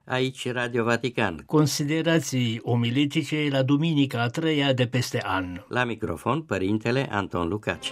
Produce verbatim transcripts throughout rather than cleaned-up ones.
Aici Radio Vatican. Considerații omiletice la duminica a treia de peste an. La microfon, Părintele Anton Lucaci.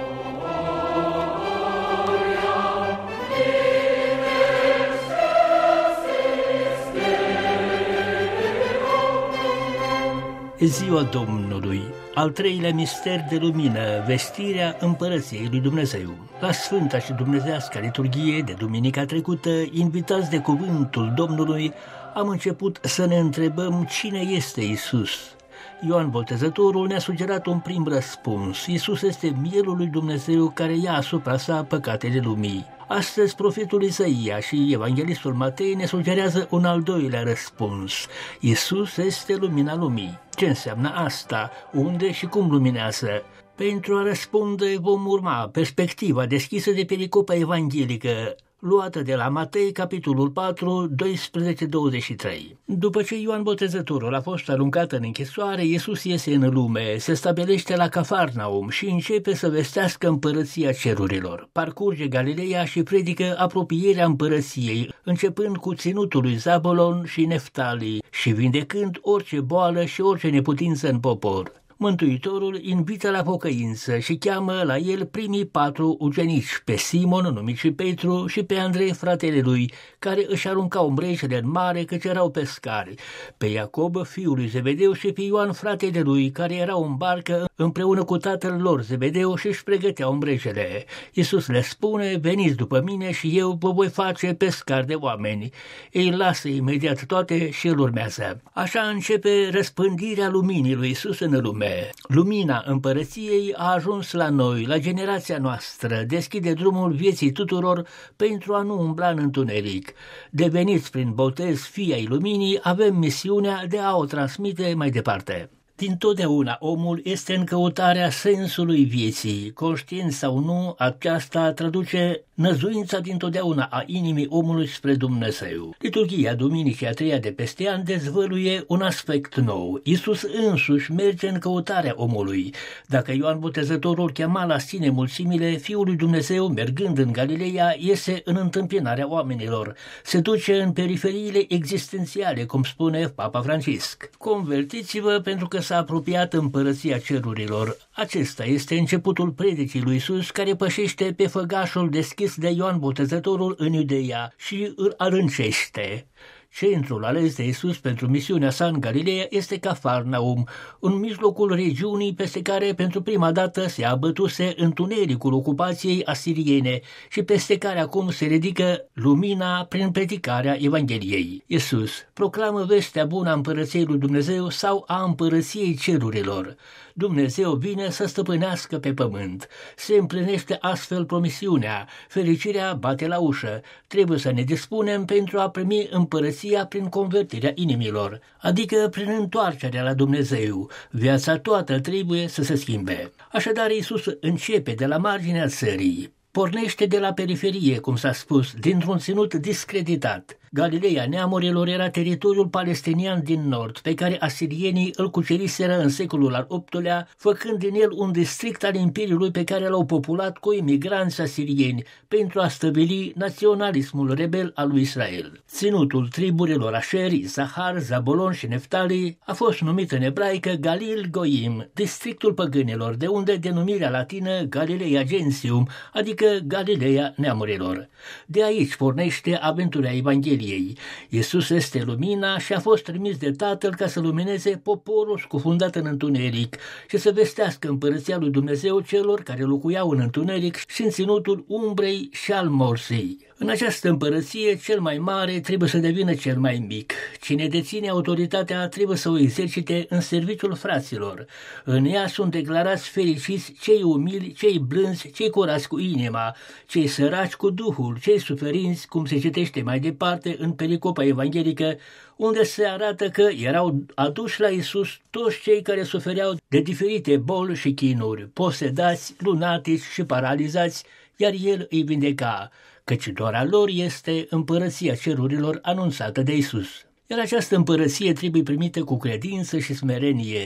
Ziua Domnului, al treilea mister de lumină, vestirea Împărăției lui Dumnezeu. La Sfânta și Dumnezească liturghie de duminica trecută, invitați de cuvântul Domnului, am început să ne întrebăm cine este Iisus. Ioan Botezătorul ne-a sugerat un prim răspuns. Iisus este mielul lui Dumnezeu care ia asupra sa păcatele lumii. Astăzi, profetul Isaia și evanghelistul Matei ne sugerează un al doilea răspuns. Iisus este lumina lumii. Ce înseamnă asta? Unde și cum luminează? Pentru a răspunde vom urma perspectiva deschisă de pericopa evanghelică, luată de la Matei, capitolul patru, doisprezece douăzeci și trei. După ce Ioan Botezătorul a fost aruncat în închisoare, Iisus iese în lume, se stabilește la Cafarnaum și începe să vestească împărăția cerurilor. Parcurge Galileea și predică apropierea împărăției, începând cu ținutul lui Zabolon și Neftali și vindecând orice boală și orice neputință în popor. Mântuitorul invită la pocăință și cheamă la el primii patru ucenici, pe Simon, numit și Petru, și pe Andrei, fratele lui, care își aruncau mrejele în mare, căci erau pescari, pe Iacob, fiul lui Zebedeu, și pe Ioan, fratele lui, care erau în barcă împreună cu tatăl lor Zebedeu și își pregăteau mrejele. Iisus le spune: veniți după mine și eu vă voi face pescari de oameni. Ei lasă imediat toate și îl urmează. Așa începe răspândirea luminii lui Iisus în lume. Lumina împărăției a ajuns la noi, la generația noastră, deschide drumul vieții tuturor pentru a nu umbla în întuneric. Deveniți prin botez fii ai luminii, avem misiunea de a o transmite mai departe. Dintotdeauna omul este în căutarea sensului vieții. Conștient sau nu, aceasta traduce năzuința dintotdeauna a inimii omului spre Dumnezeu. Liturghia duminicii a treia de peste an dezvăluie un aspect nou. Iisus însuși merge în căutarea omului. Dacă Ioan Botezătorul chema la sine mulțimile, Fiul lui Dumnezeu, mergând în Galileea, iese în întâmpinarea oamenilor. Se duce în periferiile existențiale, cum spune Papa Francisc. Convertiți-vă pentru că s-a apropiat împărăția cerurilor. Acesta este începutul predicii lui Iisus, care pășește pe făgașul deschis de Ioan Botezătorul în Iudeea și îl arâncește. Centrul ales de Iisus pentru misiunea sa în Galileea este Cafarnaum, în mijlocul regiunii peste care pentru prima dată se abătuse întunericul ocupației asiriene și peste care acum se ridică lumina prin predicarea Evangheliei. Iisus proclamă vestea bună a împărăției lui Dumnezeu sau a împărăției cerurilor. Dumnezeu vine să stăpânească pe pământ. Se împlinește astfel promisiunea. Fericirea bate la ușă. Trebuie să ne dispunem pentru a primi împărăția prin convertirea inimilor, adică prin întoarcerea la Dumnezeu. Viața toată trebuie să se schimbe. Așadar, Iisus începe de la marginea țării. Pornește de la periferie, cum s-a spus, dintr-un ținut discreditat. Galileea neamurilor era teritoriul palestinian din nord, pe care asirienii îl cuceriseră în secolul al optulea, făcând din el un district al imperiului pe care l-au populat cu imigranți asirieni pentru a stăvili naționalismul rebel al lui Israel. Ținutul triburilor Așeri, Zahar, Zabolon și Neftali a fost numit în ebraică Galil Goim, districtul păgânilor, de unde denumirea latină Galileea Gentium, adică Galileea neamurilor. De aici pornește aventura Evangheliei. Iisus este lumina și a fost trimis de Tatăl ca să lumineze poporul scufundat în întuneric și să vestească împărăția lui Dumnezeu celor care locuiau în întuneric și în ținutul umbrei și al morții. În această împărăție, cel mai mare trebuie să devină cel mai mic. Cine deține autoritatea trebuie să o exercite în serviciul fraților. În ea sunt declarați fericiți cei umili, cei blânzi, cei curați cu inima, cei săraci cu duhul, cei suferinți, cum se citește mai departe în pericopa evanghelică, unde se arată că erau aduși la Iisus toți cei care sufereau de diferite boli și chinuri, posedați, lunatici și paralizați, iar El îi vindeca, căci doar a lor este împărăția cerurilor anunțată de Iisus. Iar această împărăție trebuie primită cu credință și smerenie.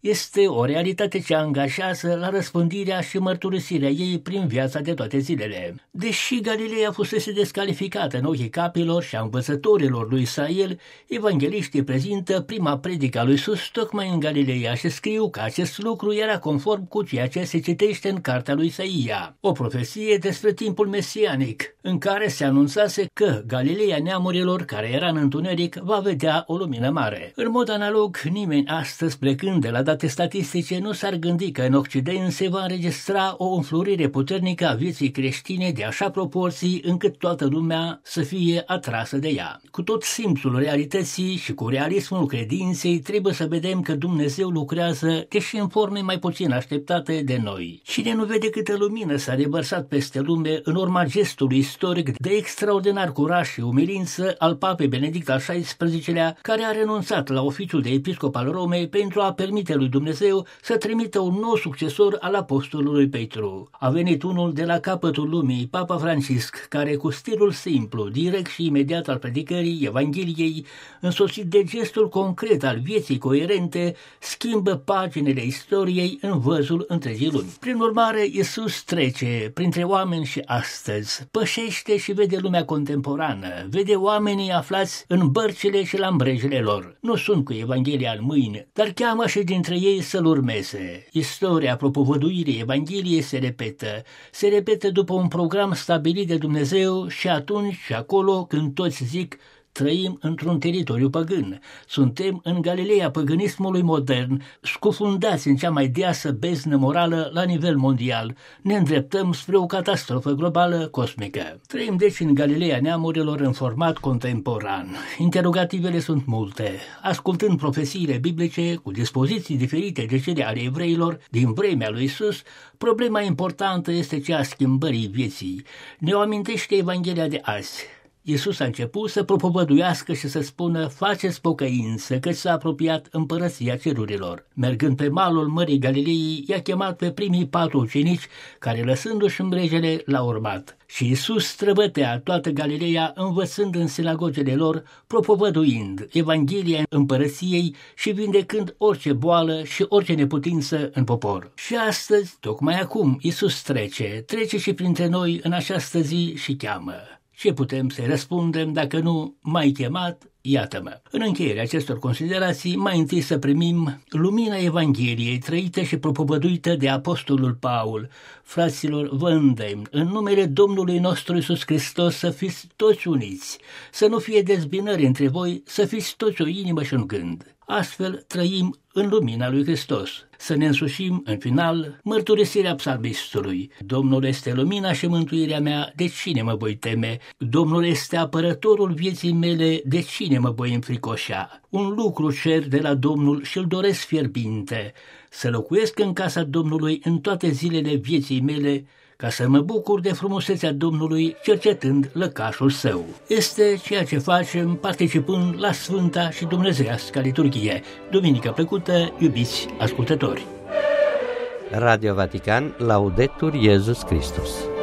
este o realitate ce angajează la răspândirea și mărturisirea ei prin viața de toate zilele. Deși Galileea fusese descalificată în ochii capilor și a învățătorilor lui Israel, evangeliștii prezintă prima predică a lui Iisus tocmai în Galileea și scriu că acest lucru era conform cu ceea ce se citește în cartea lui Isaia, o profeție despre timpul mesianic, în care se anunțase că Galileea neamurilor care era în întuneric va vedea o lumină mare. În mod analog, nimeni astăzi, plecând de la date statistice, nu s-ar gândi că în Occident se va înregistra o înflorire puternică a vieții creștine de așa proporții încât toată lumea să fie atrasă de ea. Cu tot simțul realității și cu realismul credinței trebuie să vedem că Dumnezeu lucrează, deși în forme mai puțin așteptate de noi. Cine nu vede câtă lumină s-a revărsat peste lume în urma gestului istoric de extraordinar curaj și umilință al papei Benedict al șaisprezecelea, care a renunțat la oficiul de episcop al Romei pentru a permite lui Dumnezeu să trimită un nou succesor al apostolului Petru. A venit unul de la capătul lumii, Papa Francisc, care cu stilul simplu, direct și imediat al predicării Evangheliei, însoțit de gestul concret al vieții coerente, schimbă paginile istoriei în văzul întregii lumi. Prin urmare, Iisus trece printre oameni și astăzi, pășește și vede lumea contemporană, vede oamenii aflați în bărcile și la îmbrejele lor. Nu sunt cu Evanghelia în mâini, dar cheamă și dintre ei să-L urmeze. Istoria propovăduirii Evangheliei se repetă, se repetă după un program stabilit de Dumnezeu și atunci și acolo când toți zic: trăim într-un teritoriu păgân. Suntem în Galileea păgânismului modern, scufundați în cea mai deasă beznă morală la nivel mondial. Ne îndreptăm spre o catastrofă globală cosmică. Trăim deci în Galileea neamurilor în format contemporan. Interogativele sunt multe. Ascultând profesiile biblice cu dispoziții diferite de cele ale evreilor din vremea lui Iisus, problema importantă este cea a schimbării vieții. Ne-o amintește Evanghelia de azi. Iisus a început să propovăduiască și să spună: faceți pocăință, că s-a apropiat împărăția cerurilor. Mergând pe malul Mării Galilei, i-a chemat pe primii patru ucenici, care lăsându-și îmbrejele l-au urmat. Și Iisus străbătea toată Galileea, învățând în sinagogele lor, propovăduind Evanghelia împărăției și vindecând orice boală și orice neputință în popor. Și astăzi, tocmai acum, Iisus trece, trece și printre noi în această zi și cheamă. Ce putem să-i răspundem dacă nu m-ai chemat, iată-mă. În încheierea acestor considerații, mai întâi să primim lumina Evangheliei trăită și propovăduită de apostolul Paul. Fraților, vă îndemn, în numele Domnului nostru Iisus Hristos, să fiți toți uniți, să nu fie dezbinări între voi, să fiți toți o inimă și un gând. Astfel trăim în lumina lui Hristos. Să ne însușim, în final, mărturisirea psalmistului: Domnul este lumina și mântuirea mea, de cine mă voi teme? Domnul este apărătorul vieții mele, de cine mă voi înfricoșa? Un lucru cer de la Domnul și îl doresc fierbinte, să locuiesc în casa Domnului în toate zilele vieții mele, ca să mă bucur de frumusețea Domnului, cercetând lăcașul său. Este ceea ce facem participând la Sfânta și Dumnezeiasca Liturghie. Duminică plăcută, iubiți ascultători! Radio Vatican, Laudetur Jesus Christus.